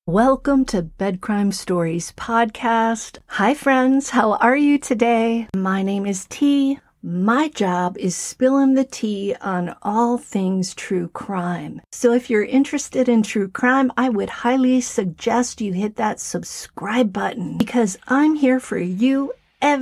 Welcome to Bed Crime Stories podcast. Hi friends, how are you today? My name is T. My job is spilling the tea on all things true crime. So if you're interested in true crime, I would highly suggest you hit that subscribe button because I'm here for you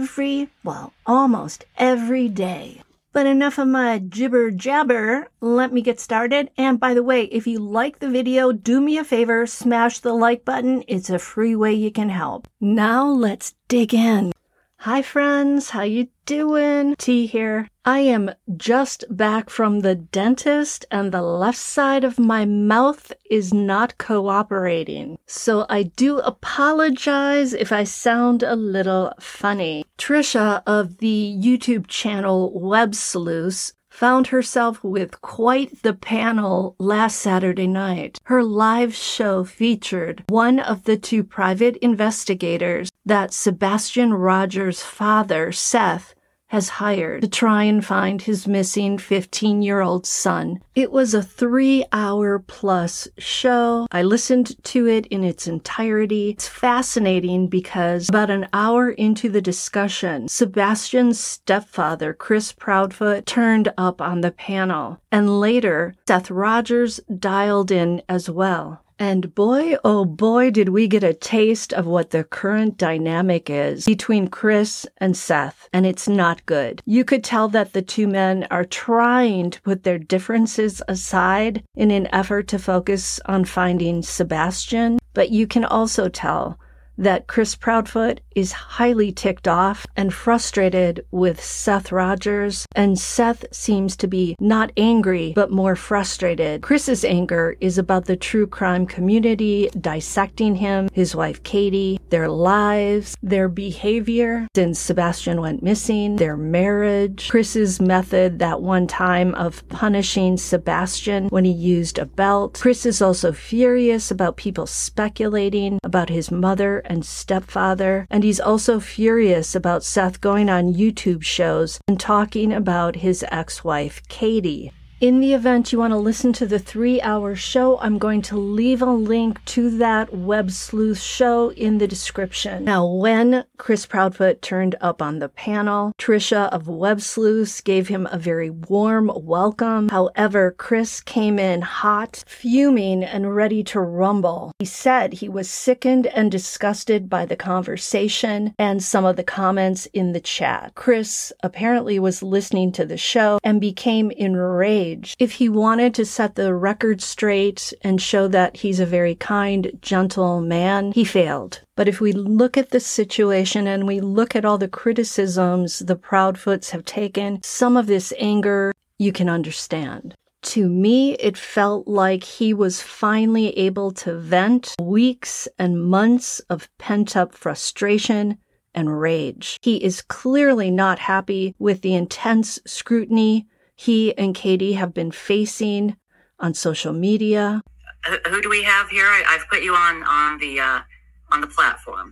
almost every day. But enough of my jibber jabber, let me get started. And by the way, if you like the video, do me a favor, smash the like button. It's a free way you can help. Now let's dig in. Hi friends, how you doing? T here. I am just back from the dentist and the left side of my mouth is not cooperating. So I do apologize if I sound a little funny. Trisha of the YouTube channel Web Sleuths found herself with quite the panel last Saturday night. Her live show featured one of the two private investigators that Sebastian Rogers' father, Seth, has hired to try and find his missing 15-year-old son. It was a 3-hour plus show. I listened to it in its entirety. It's fascinating because about an hour into the discussion, Sebastian's stepfather, Chris Proudfoot, turned up on the panel. And later, Seth Rogers dialed in as well. And boy, oh boy, did we get a taste of what the current dynamic is between Chris and Seth, and it's not good. You could tell that the two men are trying to put their differences aside in an effort to focus on finding Sebastian, but you can also tell that Chris Proudfoot is highly ticked off and frustrated with Seth Rogers, and Seth seems to be not angry, but more frustrated. Chris's anger is about the true crime community dissecting him, his wife Katie, their lives, their behavior since Sebastian went missing, their marriage, Chris's method that one time of punishing Sebastian when he used a belt. Chris is also furious about people speculating about his mother and stepfather, and he's also furious about Seth going on YouTube shows and talking about his ex-wife, Katie. In the event you want to listen to the 3-hour show, I'm going to leave a link to that Web Sleuth show in the description. Now, when Chris Proudfoot turned up on the panel, Trisha of Web Sleuths gave him a very warm welcome. However, Chris came in hot, fuming, and ready to rumble. He said he was sickened and disgusted by the conversation and some of the comments in the chat. Chris apparently was listening to the show and became enraged. If he wanted to set the record straight and show that he's a very kind, gentle man, he failed. But if we look at the situation and we look at all the criticisms the Proudfoots have taken, some of this anger you can understand. To me, it felt like he was finally able to vent weeks and months of pent-up frustration and rage. He is clearly not happy with the intense scrutiny he and Katie have been facing on social media. Who do we have here? I've put you on the platform.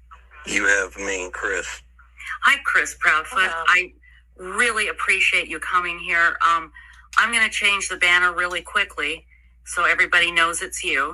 You have me and Chris. Hi, Chris Proudfoot. Hello. I really appreciate you coming here. I'm going to change the banner really quickly so everybody knows it's you.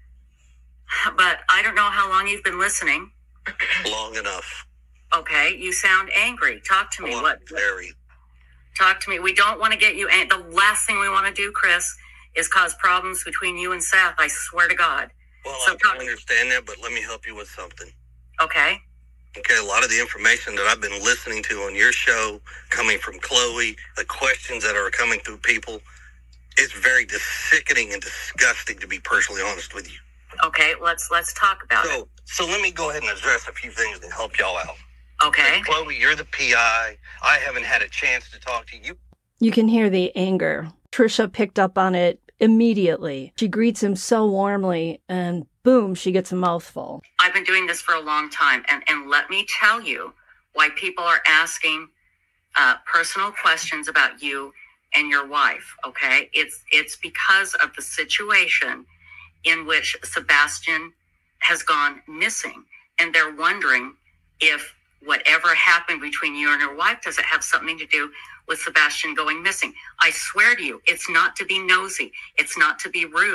But I don't know how long you've been listening. Long enough. Okay, you sound angry. Talk to me. Oh, what? Very. Talk to me. We don't want to get you. The last thing we want to do, Chris, is cause problems between you and Seth. I swear to God. Well, I can understand that, but let me help you with something. Okay. Okay, a lot of the information that I've been listening to on your show, coming from Chloe, the questions that are coming through people, it's very sickening and disgusting, to be personally honest with you. Okay, let's talk about it. So let me go ahead and address a few things to help y'all out. Okay. Chloe, you're the PI. I haven't had a chance to talk to you. You can hear the anger. Trisha picked up on it immediately. She greets him so warmly, and boom, she gets a mouthful. I've been doing this for a long time, and let me tell you why people are asking personal questions about you and your wife, okay? It's because of the situation in which Sebastian has gone missing, and they're wondering if whatever happened between you and your wife, does it have something to do with Sebastian going missing? I swear to you, it's not to be nosy. It's not to be rude.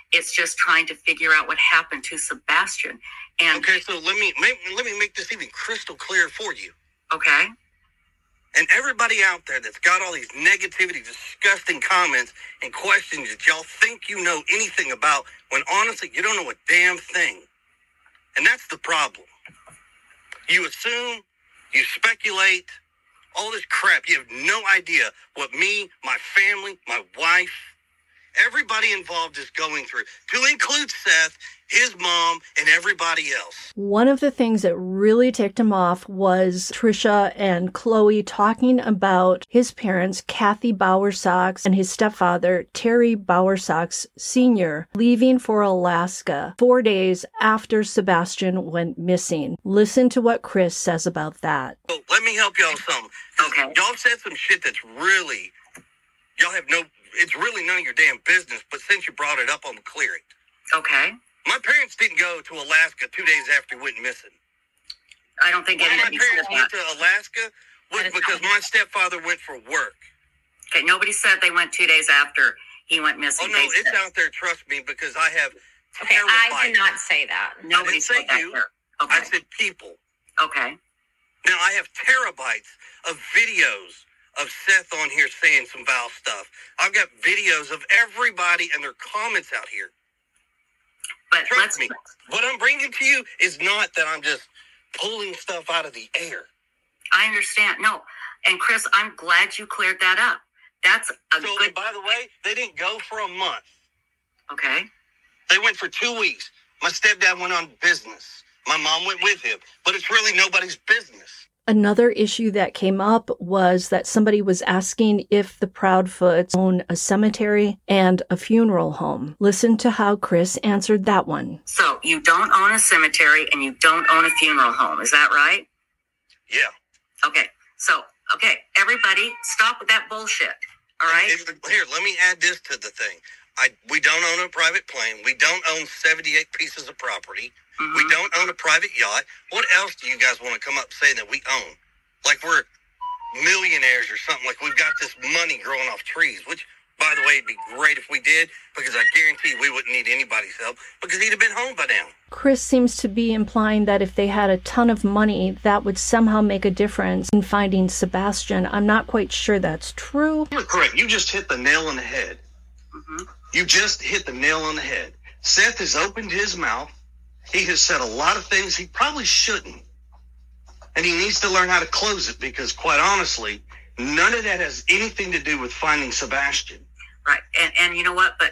It's just trying to figure out what happened to Sebastian. And okay, so let me make this even crystal clear for you. okay, And everybody out there that's got all these negativity, disgusting comments and questions that y'all think you know anything about, when honestly you don't know a damn thing. And that's the problem. You assume, you speculate, all this crap. You have no idea what me, my family, my wife, everybody involved is going through, to include Seth, his mom, and everybody else. One of the things that really ticked him off was Trisha and Chloe talking about his parents, Kathy Bowersox, and his stepfather, Terry Bowersox Sr., leaving for Alaska 4 days after Sebastian went missing. Listen to what Chris says about that. So let me help y'all some. Okay. Y'all said some shit that's really, it's really none of your damn business, but since you brought it up, I'm clearing. okay. My parents didn't go to Alaska 2 days after he went missing. I don't think Why my anybody said parents went that. to Alaska was That is because not- my stepfather went for work. Okay, nobody said they went 2 days after he went Oh, missing. no, They it's said- out there, trust me, because I have Okay, I terabytes. did not say that. Nobody didn't say said that you. there. I Okay, said people. okay. Now, I have terabytes of videos of Seth on here saying some foul stuff. I've got videos of everybody and their comments out here. But Trust me. What I'm bringing to you is not that I'm just pulling stuff out of the air. I understand. No, and Chris, I'm glad you cleared that up. That's a So, good. by the way, they didn't go for a month. Okay, They went for 2 weeks. My stepdad went on business. My mom went with him. But it's really nobody's business. Another issue that came up was that somebody was asking if the Proudfoots own a cemetery and a funeral home. Listen to how Chris answered that one. so you don't own a cemetery and you don't own a funeral home. Is that right? Yeah. Okay. So, okay, everybody, stop with that bullshit. All right. Here, let me add this to the thing. We don't own a private plane. We don't own 78 pieces of property. Mhm. We don't own a private yacht. What else do you guys want to come up saying that we own? Like we're millionaires or something. Like we've got this money growing off trees, which, by the way, it'd be great if we did, because I guarantee we wouldn't need anybody's help because he'd have been home by now. Chris seems to be implying that if they had a ton of money, that would somehow make a difference in finding Sebastian. I'm not quite sure that's true. You're correct. You just hit the nail on the head. Mhm. You just hit the nail on the head. Seth has opened his mouth. He has said a lot of things he probably shouldn't. And he needs to learn how to close it because, quite honestly, none of that has anything to do with finding Sebastian. Right. And you know what? But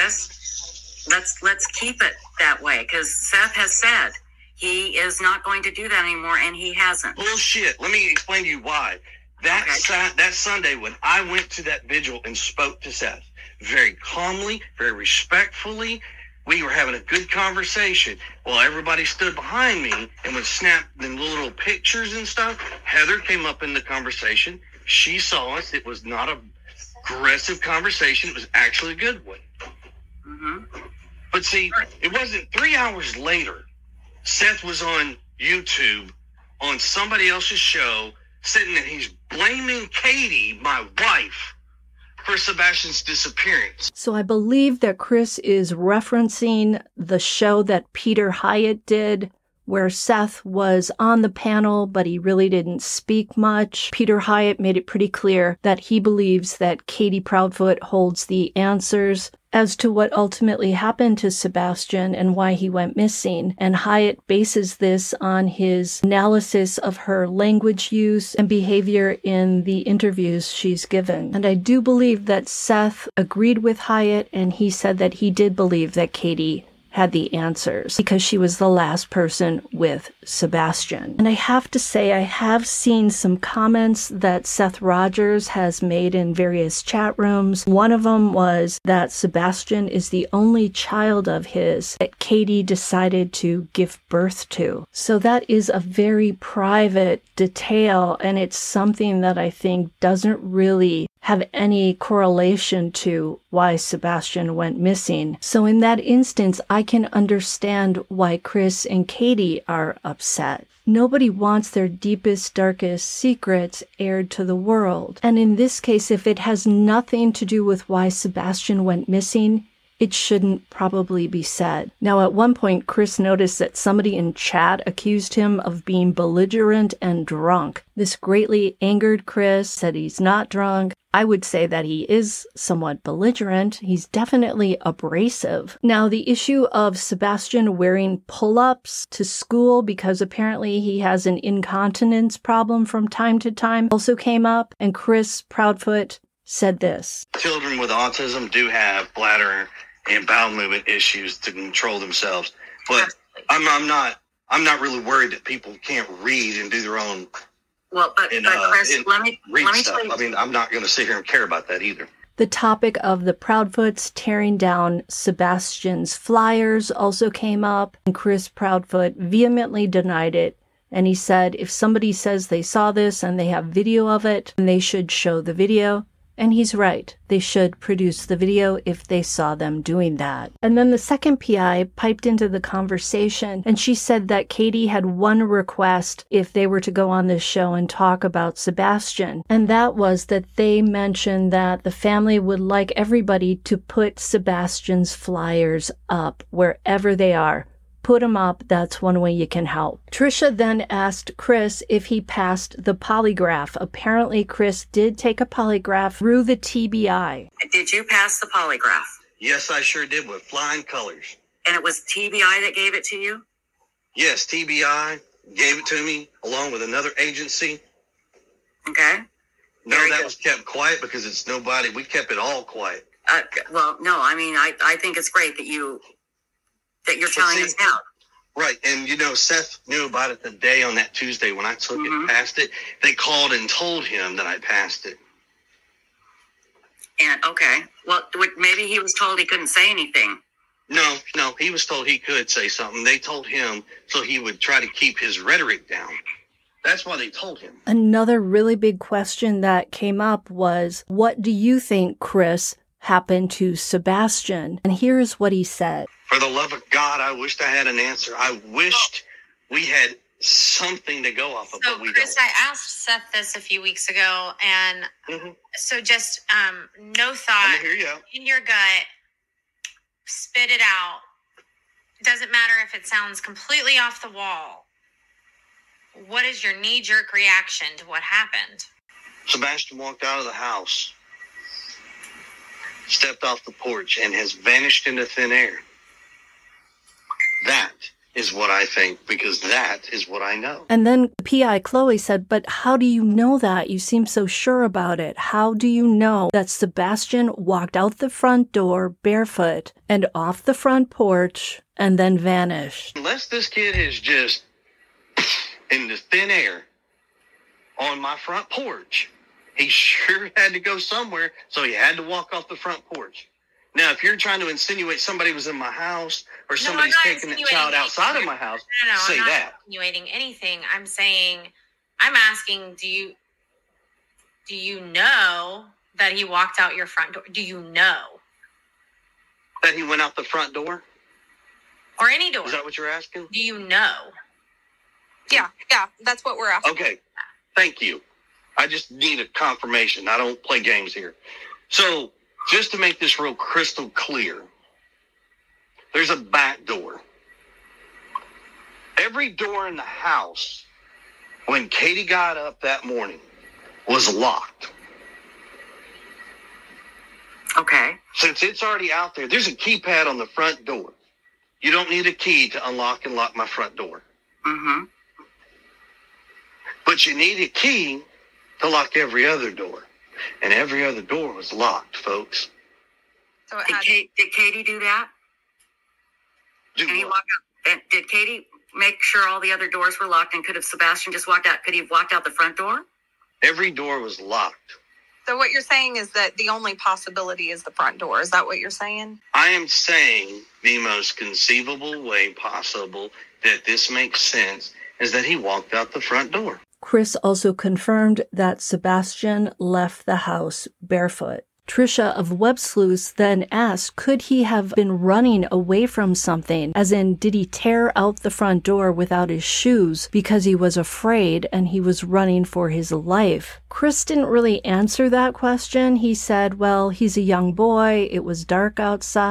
Chris, let's keep it that way because Seth has said he is not going to do that anymore, and he hasn't. Bullshit. Let me explain to you why. That Okay. that Sunday when I went to that vigil and spoke to Seth, very calmly, very respectfully, we were having a good conversation. While everybody stood behind me and would snap them little pictures and stuff, Heather came up in the conversation. She saw us. It was not a aggressive conversation. It was actually a good one. Hmm. But see, it wasn't 3 hours later. Seth was on YouTube on somebody else's show, sitting there. He's blaming Katie, my wife, for Sebastian's disappearance. So I believe that Chris is referencing the show that Peter Hyatt did, where Seth was on the panel, but he really didn't speak much. Peter Hyatt made it pretty clear that he believes that Katie Proudfoot holds the answers as to what ultimately happened to Sebastian and why he went missing. And Hyatt bases this on his analysis of her language use and behavior in the interviews she's given. And I do believe that Seth agreed with Hyatt, and he said that he did believe that Katie had the answers because she was the last person with Sebastian. And I have to say, I have seen some comments that Seth Rogers has made in various chat rooms. One of them was that Sebastian is the only child of his that Katie decided to give birth to. So that is a very private detail, and it's something that I think doesn't really have any correlation to why Sebastian went missing. So in that instance, I can understand why Chris and Katie are upset. Nobody wants their deepest, darkest secrets aired to the world. And in this case, if it has nothing to do with why Sebastian went missing, it shouldn't probably be said. Now, at one point, Chris noticed that somebody in chat accused him of being belligerent and drunk. This greatly angered Chris, said he's not drunk. I would say that he is somewhat belligerent. He's definitely abrasive. Now, the issue of Sebastian wearing pull-ups to school because apparently he has an incontinence problem from time to time also came up, and Chris Proudfoot said this. Children with autism do have bladder and bowel movement issues to control themselves, but I'm not really worried that people can't read and do their own. Well, but Chris, let me tell you. I mean, I'm not going to sit here and care about that either. The topic of the Proudfoots tearing down Sebastian's flyers also came up, and Chris Proudfoot vehemently denied it. And he said if somebody says they saw this and they have video of it, then they should show the video. And he's right. They should produce the video if they saw them doing that. And then the second PI piped into the conversation, and she said that Katie had one request if they were to go on this show and talk about Sebastian. And that was that they mentioned that the family would like everybody to put Sebastian's flyers up wherever they are. Put them up. That's one way you can help. Trisha then asked Chris if he passed the polygraph. Apparently, Chris did take a polygraph through the TBI. Did you pass the polygraph? Yes, I sure did, with flying colors. And it was TBI that gave it to you? Yes, TBI gave it to me along with another agency. Okay. No, that was kept quiet because it's nobody. We kept it all quiet. Well, no, I mean, I think it's great that you're telling us now. Right. And, Seth knew about it the day on that Tuesday when I took it and passed it. They called and told him that I passed it. And, okay. Well, maybe he was told he couldn't say anything. No, he was told he could say something. They told him so he would try to keep his rhetoric down. That's why they told him. Another really big question that came up was, what do you think, Chris, happened to Sebastian? And here's what he said. For the love of God, I wished I had an answer. I wished we had something to go off of, but we Chris, don't. I asked Seth this a few weeks ago, and so just no thought. I'm gonna hear you out. In your gut, spit it out. Doesn't matter if it sounds completely off the wall. What is your knee-jerk reaction to what happened? Sebastian walked out of the house, stepped off the porch, and has vanished into thin air. That is what I think, because that is what I know. And then PI Chloe said, but how do you know that? You seem so sure about it. How do you know that Sebastian walked out the front door barefoot and off the front porch and then vanished? Unless this kid is just in the thin air on my front porch, he sure had to go somewhere, so he had to walk off the front porch. Now, if you're trying to insinuate somebody was in my house or somebody's taking that child outside of my house, say I'm not that. Insinuating anything. I'm asking, do you know that he walked out your front door? Do you know? That he went out the front door? Or any door? Is that what you're asking? Do you know? Yeah, that's what we're asking. Okay, thank you. I just need a confirmation. I don't play games here. So, just to make this real crystal clear, there's a back door. Every door in the house, when Katie got up that morning, was locked. Okay. Since it's already out there, there's a keypad on the front door. You don't need a key to unlock and lock my front door. Mm-hmm. But you need a key to lock every other door. And every other door was locked, folks. So Did Katie do that? Do And he what? walked out. And did Katie make sure all the other doors were locked? And could have Sebastian just walked out? Could he have walked out the front door? Every door was locked. So what you're saying is that the only possibility is the front door. Is that what you're saying? I am saying the most conceivable way possible that this makes sense is that he walked out the front door. Chris also confirmed that Sebastian left the house barefoot. Trisha of Web Sleuths then asked, could he have been running away from something? As in, did he tear out the front door without his shoes because he was afraid and he was running for his life? Chris didn't really answer that question. He said, well, he's a young boy. It was dark outside.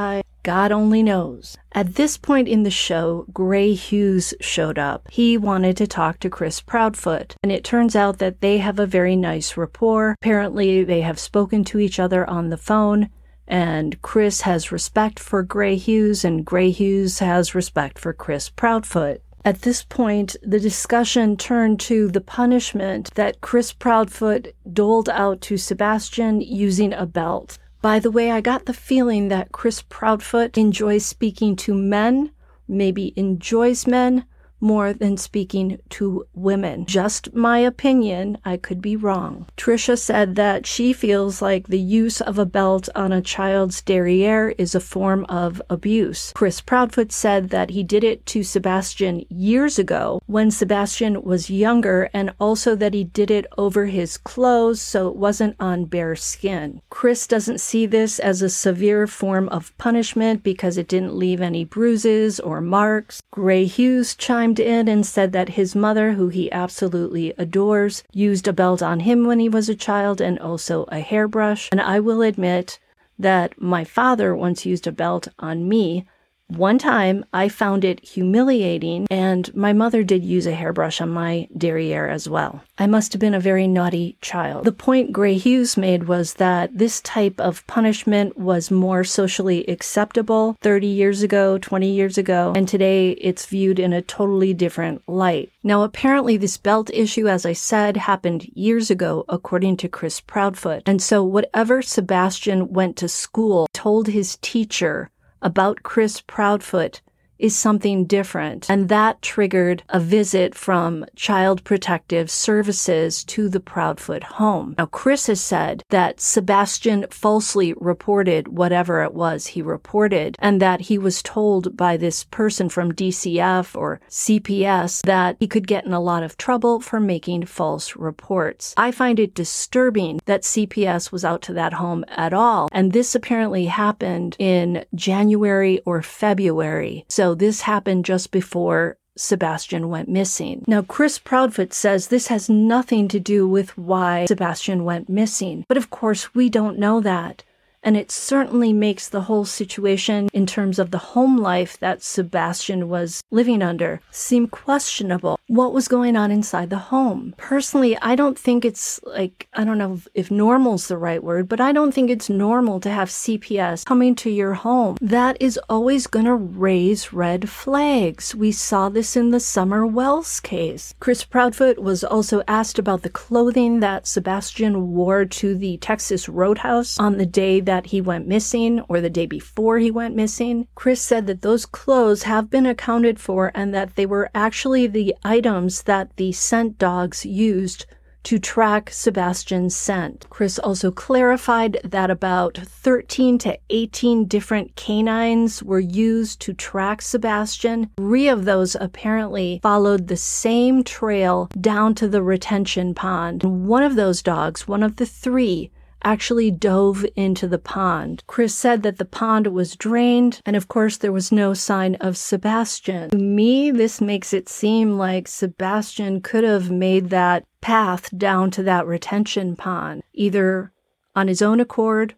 God only knows. At this point in the show, Gray Hughes showed up. He wanted to talk to Chris Proudfoot, and it turns out that they have a very nice rapport. Apparently, they have spoken to each other on the phone, and Chris has respect for Gray Hughes, and Gray Hughes has respect for Chris Proudfoot. At this point, the discussion turned to the punishment that Chris Proudfoot doled out to Sebastian using a belt. By the way, I got the feeling that Chris Proudfoot enjoys speaking to men, maybe enjoys men, more than speaking to women. Just my opinion, I could be wrong. Trisha said that she feels like the use of a belt on a child's derriere is a form of abuse. Chris Proudfoot said that he did it to Sebastian years ago when Sebastian was younger, and also that he did it over his clothes so it wasn't on bare skin. Chris doesn't see this as a severe form of punishment because it didn't leave any bruises or marks. Gray Hughes chimed in and said that his mother, who he absolutely adores, used a belt on him when he was a child and also a hairbrush. And I will admit that my father once used a belt on me. One time, I found it humiliating, and my mother did use a hairbrush on my derriere as well. I must have been a very naughty child. The point Gray Hughes made was that this type of punishment was more socially acceptable 30 years ago, 20 years ago, and today it's viewed in a totally different light. Now, apparently this belt issue, as I said, happened years ago, according to Chris Proudfoot. And so whatever Sebastian went to school, told his teacher about Chris Proudfoot is something different. And that triggered a visit from Child Protective Services to the Proudfoot home. Now, Chris has said that Sebastian falsely reported whatever it was he reported, and that he was told by this person from DCF or CPS that he could get in a lot of trouble for making false reports. I find it disturbing that CPS was out to that home at all, and this apparently happened in January or February. So this happened just before Sebastian went missing. Now, Chris Proudfoot says this has nothing to do with why Sebastian went missing. But of course, we don't know that. And it certainly makes the whole situation in terms of the home life that Sebastian was living under seem questionable. What was going on inside the home? Personally, I don't think it's I don't know if normal's the right word, but I don't think it's normal to have CPS coming to your home. That is always going to raise red flags. We saw this in the Summer Wells case. Chris Proudfoot was also asked about the clothing that Sebastian wore to the Texas Roadhouse on the day that he went missing, or the day before he went missing. Chris said that those clothes have been accounted for and that they were actually the items that the scent dogs used to track Sebastian's scent. Chris also clarified that about 13 to 18 different canines were used to track Sebastian. 3 of those apparently followed the same trail down to the retention pond. One of those dogs, one of the 3, actually dove into the pond. Chris said that the pond was drained, and of course there was no sign of Sebastian. To me, this makes it seem like Sebastian could have made that path down to that retention pond, either on his own accord,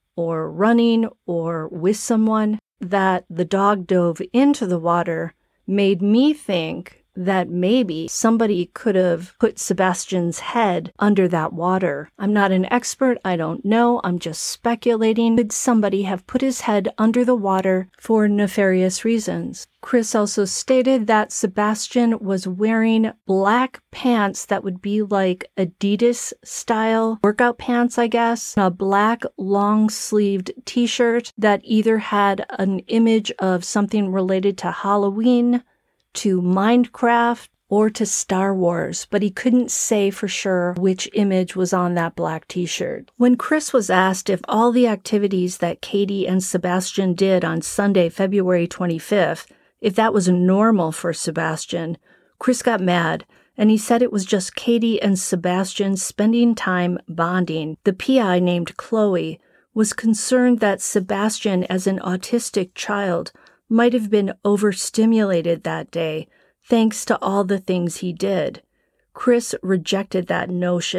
or running, or with someone. That the dog dove into the water made me think that maybe somebody could have put Sebastian's head under that water. I'm not an expert. I don't know. I'm just speculating. Could somebody have put his head under the water for nefarious reasons? Chris also stated that Sebastian was wearing black pants that would be like Adidas style workout pants, I guess, a black long-sleeved t-shirt that either had an image of something related to Halloween, to Minecraft, or to Star Wars, but he couldn't say for sure which image was on that black t-shirt. When Chris was asked if all the activities that Katie and Sebastian did on Sunday, February 25th, if that was normal for Sebastian, Chris got mad, and he said it was just Katie and Sebastian spending time bonding. The PI, named Chloe, was concerned that Sebastian, as an autistic child, might have been overstimulated that day, thanks to all the things he did. Chris rejected that notion.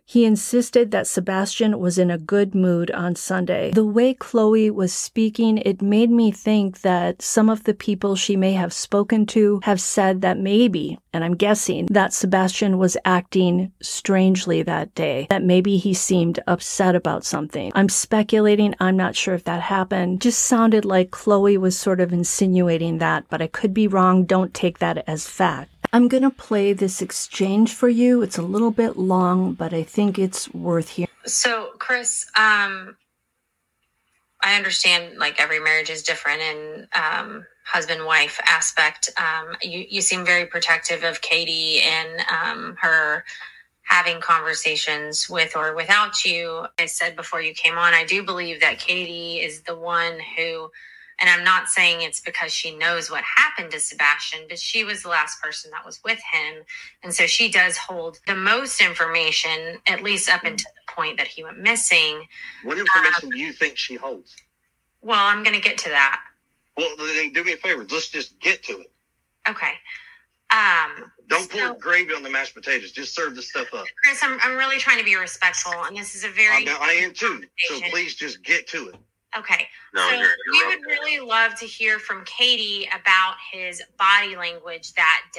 He insisted that Sebastian was in a good mood on Sunday. The way Chloe was speaking, it made me think that some of the people she may have spoken to have said that maybe, and I'm guessing, that Sebastian was acting strangely that day, that maybe he seemed upset about something. I'm speculating, I'm not sure if that happened. Just sounded like Chloe was sort of insinuating that, but I could be wrong. Don't take that as fact. I'm going to play this exchange for you. It's a little bit long, but I think it's worth hearing. So, Chris, I understand like every marriage is different and husband-wife aspect. You seem very protective of Katie and her having conversations with or without you. I said before you came on, I do believe that Katie is the one who, and I'm not saying it's because she knows what happened to Sebastian, but she was the last person that was with him. And so she does hold the most information, at least up until the point that he went missing. What information do you think she holds? Well, I'm going to get to that. Well, then do me a favor. Let's just get to it. Okay. Don't pour gravy on the mashed potatoes. Just serve the stuff up. Chris, I'm really trying to be respectful, and this is a very... I am too. So please just get to it. Okay. No, so you're we would really love to hear from Katie about his body language that day.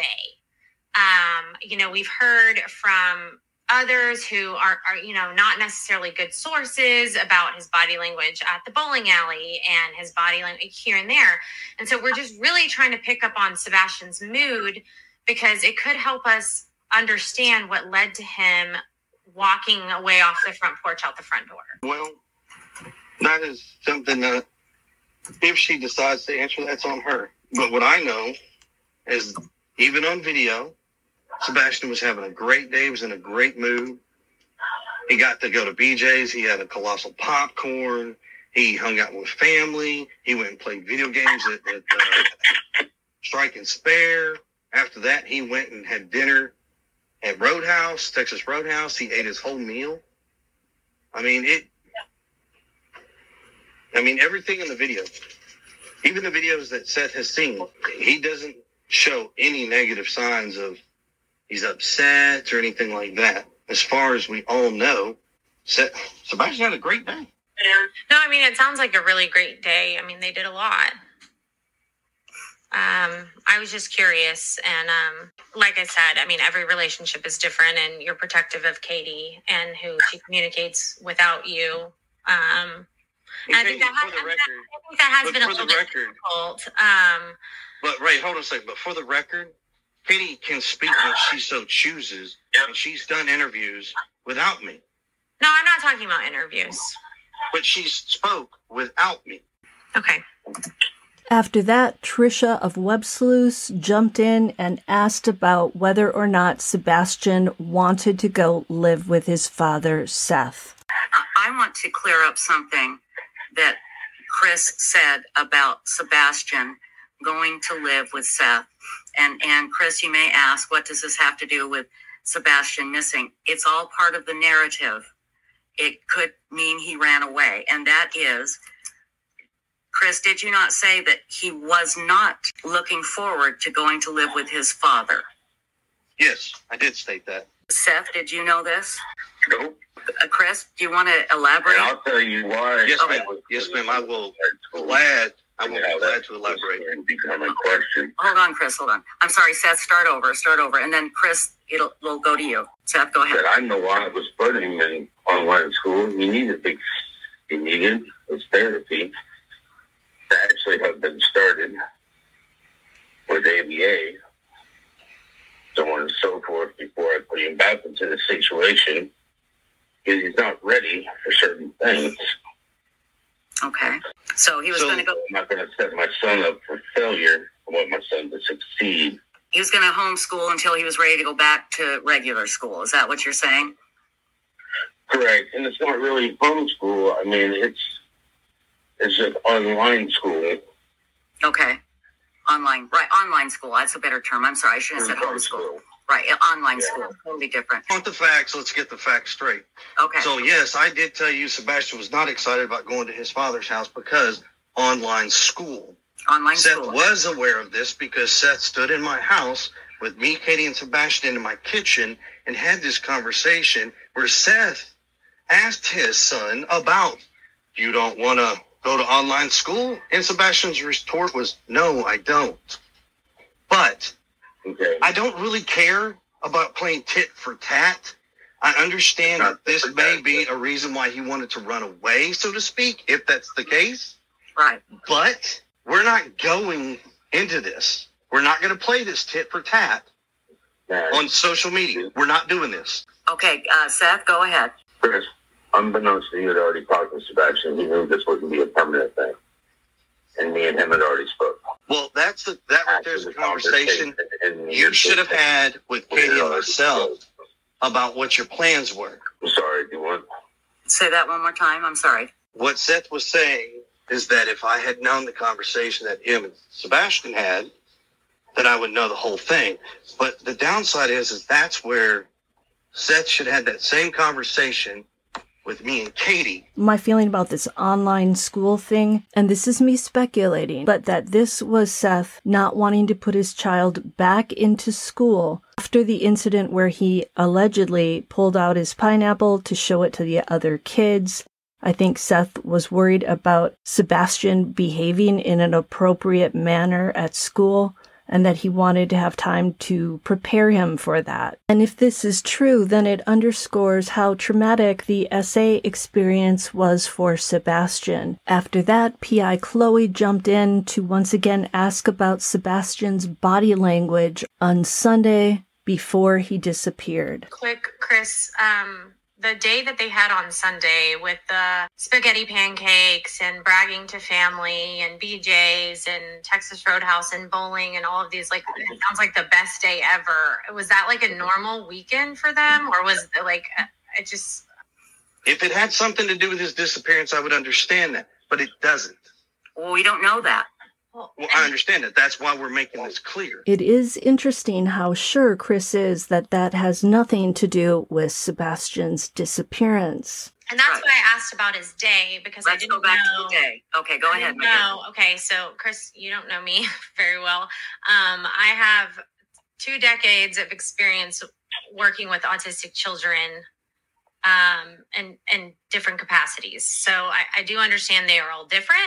We've heard from others who are not necessarily good sources about his body language at the bowling alley and his body language here and there. And so we're just really trying to pick up on Sebastian's mood because it could help us understand what led to him walking away off the front porch out the front door. Well, that is something that if she decides to answer, that's on her. But what I know is even on video, Sebastian was having a great day. He was in a great mood. He got to go to BJ's. He had a colossal popcorn. He hung out with family. He went and played video games at Strike and Spare. After that, he went and had dinner at Roadhouse, Texas Roadhouse. He ate his whole meal. Everything in the video, even the videos that Seth has seen, he doesn't show any negative signs of he's upset or anything like that. As far as we all know, Sebastian had a great day. No, it sounds like a really great day. They did a lot. I was just curious. And like I said, every relationship is different and you're protective of Katie and who she communicates without you. I think that has been a little bit difficult. But Ray, hold on a second. But for the record, Katie can speak when she so chooses, and she's done interviews without me. No, I'm not talking about interviews. But she spoke without me. Okay. After that, Trisha of Web Sleuths jumped in and asked about whether or not Sebastian wanted to go live with his father, Seth. I want to clear up something that Chris said about Sebastian going to live with Seth. And Chris, you may ask, what does this have to do with Sebastian missing? It's all part of the narrative. It could mean he ran away. And that is, Chris, did you not say that he was not looking forward to going to live with his father? Yes, I did state that. Seth, did you know this? No. Chris, do you want to elaborate? And I'll tell you why. Yes, ma'am. Yes, ma'am. I will be glad to elaborate. Hold on, Chris. Hold on. I'm sorry, Seth. Start over. And then Chris, we'll go to you. Seth, go ahead. I know why I was putting him in online school. He needed his therapy to actually have been started with ABA, so on and so forth, before I put him back into the situation, because he's not ready for certain things. Okay. So he was going to go... I'm not going to set my son up for failure. I want my son to succeed. He was going to homeschool until he was ready to go back to regular school. Is that what you're saying? Correct. And it's not really homeschool. It's just online school. Okay. Online. Right. Online school. That's a better term. I'm sorry. I shouldn't have said homeschool. Right. Online school. Totally different. Want the facts. Let's get the facts straight. Okay. So, yes, I did tell you Sebastian was not excited about going to his father's house because online school. Online Seth school. was aware of this because Seth stood in my house with me, Katie, and Sebastian in my kitchen and had this conversation where Seth asked his son about, you don't want to go to online school? And Sebastian's retort was, no, I don't. But I don't really care about playing tit for tat. I understand that this may be a reason why he wanted to run away, so to speak, if that's the case. Right. But we're not going into this. We're not going to play this tit for tat on social media. We're not doing this. Okay, Seth, go ahead. Chris, unbeknownst to you, had already talked to Sebastian. He knew this wouldn't be a permanent thing. And me and him had already spoke. Well, that right there's a conversation you should have had with Katie and myself about what your plans were. I'm sorry, do you want? Say that one more time. I'm sorry. What Seth was saying is that if I had known the conversation that him and Sebastian had, then I would know the whole thing. But the downside is that's where Seth should have had that same conversation with me and Katie. My feeling about this online school thing, and this is me speculating, but that this was Seth not wanting to put his child back into school after the incident where he allegedly pulled out his pineapple to show it to the other kids. I think Seth was worried about Sebastian behaving in an appropriate manner at school, and that he wanted to have time to prepare him for that. And if this is true, then it underscores how traumatic the SA experience was for Sebastian. After that, PI Chloe jumped in to once again ask about Sebastian's body language on Sunday before he disappeared. Quick, Chris, the day that they had on Sunday with the spaghetti pancakes and bragging to family and BJ's and Texas Roadhouse and bowling and all of these, like, it sounds like the best day ever. Was that like a normal weekend for them, or was it like, it just... If it had something to do with his disappearance, I would understand that, but it doesn't. Well, we don't know that. Well, I understand that. That's why we're making this clear. It is interesting how sure Chris is that that has nothing to do with Sebastian's disappearance. And that's why I asked about his day, because Let's I didn't go back know. to the day. Okay, go ahead, Megan. No, okay. So, Chris, you don't know me very well. I have 2 decades of experience working with autistic children in different capacities. So I do understand they are all different.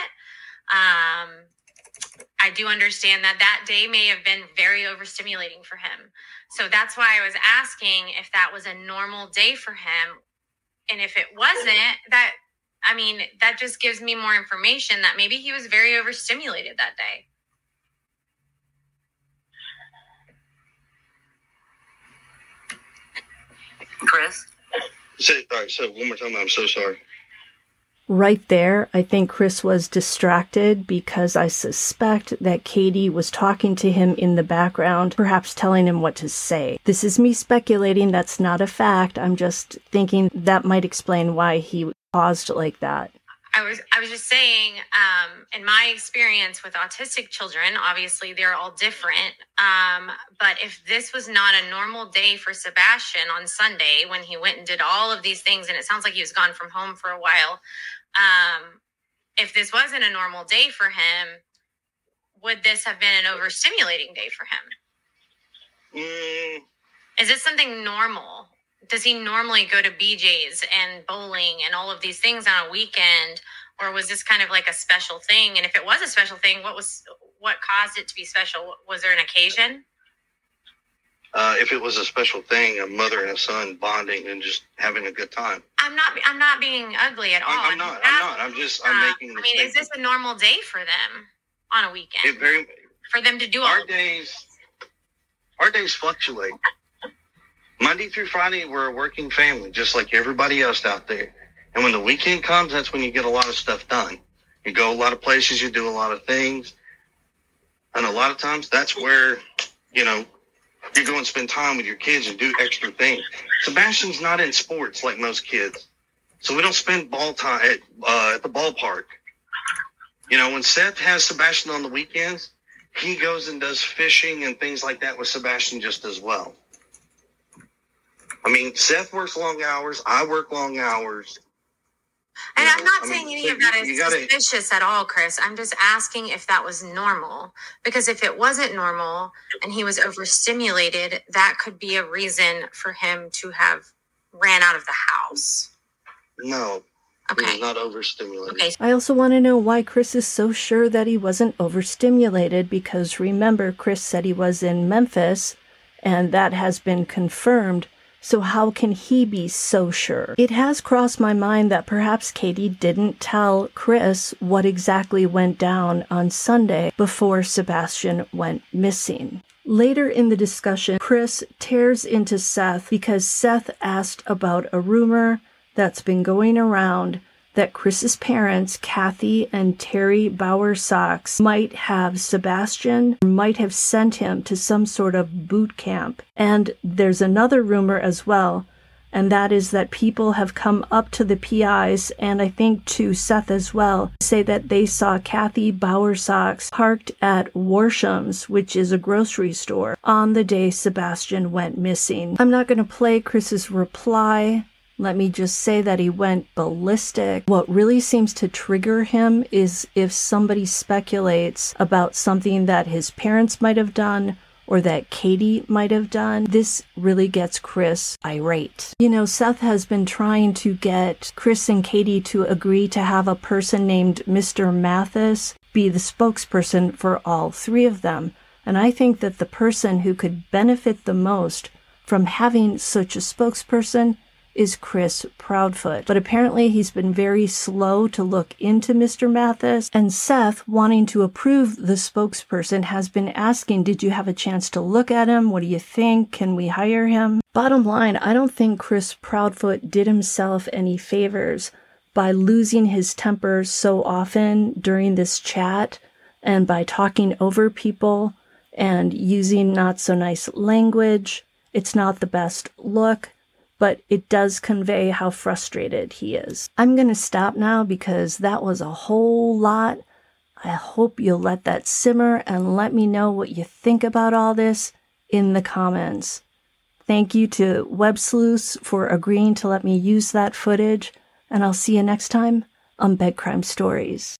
I do understand that day may have been very overstimulating for him. So that's why I was asking if that was a normal day for him. And if it wasn't, that just gives me more information that maybe he was very overstimulated that day. Chris? So one more time, I'm so sorry. Right there, I think Chris was distracted because I suspect that Katie was talking to him in the background, perhaps telling him what to say. This is me speculating. That's not a fact. I'm just thinking that might explain why he paused like that. I was just saying, in my experience with autistic children, obviously they're all different. But if this was not a normal day for Sebastian on Sunday when he went and did all of these things, and it sounds like he was gone from home for a while, if this wasn't a normal day for him, would this have been an overstimulating day for him? Is this something normal? Does he normally go to BJ's and bowling and all of these things on a weekend? Or was this kind of like a special thing? And if it was a special thing, what caused it to be special? Was there an occasion? If it was a special thing, a mother and a son bonding and just having a good time. I'm not being ugly at all. I'm not. I'm making the statement. Is this a normal day for them on a weekend? For them to do all our days fluctuate. Monday through Friday, we're a working family, just like everybody else out there. And when the weekend comes, that's when you get a lot of stuff done. You go a lot of places, you do a lot of things. And a lot of times that's where, you go and spend time with your kids and do extra things. Sebastian's not in sports like most kids. So we don't spend ball time at the ballpark. When Seth has Sebastian on the weekends, he goes and does fishing and things like that with Sebastian just as well. Seth works long hours. I work long hours. And You I'm know, not I saying mean, any so of that you is gotta- suspicious at all, Chris. I'm just asking if that was normal. Because if it wasn't normal and he was overstimulated, that could be a reason for him to have ran out of the house. No, he Okay. was not overstimulated. Okay. I also want to know why Chris is so sure that he wasn't overstimulated, because remember, Chris said he was in Memphis, and that has been confirmed. So how can he be so sure? It has crossed my mind that perhaps Katie didn't tell Chris what exactly went down on Sunday before Sebastian went missing. Later in the discussion, Chris tears into Seth because Seth asked about a rumor that's been going around that Chris's parents, Kathy and Terry Bowersox, might have Sebastian, might have sent him to some sort of boot camp. And there's another rumor as well, and that is that people have come up to the PIs, and I think to Seth as well, say that they saw Kathy Bowersox parked at Warsham's, which is a grocery store, on the day Sebastian went missing. I'm not going to play Chris's reply. Let me just say that he went ballistic. What really seems to trigger him is if somebody speculates about something that his parents might have done or that Katie might have done. This really gets Chris irate. You know, Seth has been trying to get Chris and Katie to agree to have a person named Mr. Mathis be the spokesperson for all three of them. And I think that the person who could benefit the most from having such a spokesperson is Chris Proudfoot. But apparently he's been very slow to look into Mr. Mathis, and Seth, wanting to approve the spokesperson, has been asking, did you have a chance to look at him? What do you think? Can we hire him? Bottom line, I don't think Chris Proudfoot did himself any favors by losing his temper so often during this chat and by talking over people and using not so nice language. It's not the best look, but it does convey how frustrated he is. I'm going to stop now because that was a whole lot. I hope you'll let that simmer and let me know what you think about all this in the comments. Thank you to Web Sleuths for agreeing to let me use that footage, and I'll see you next time on Bed Crime Stories.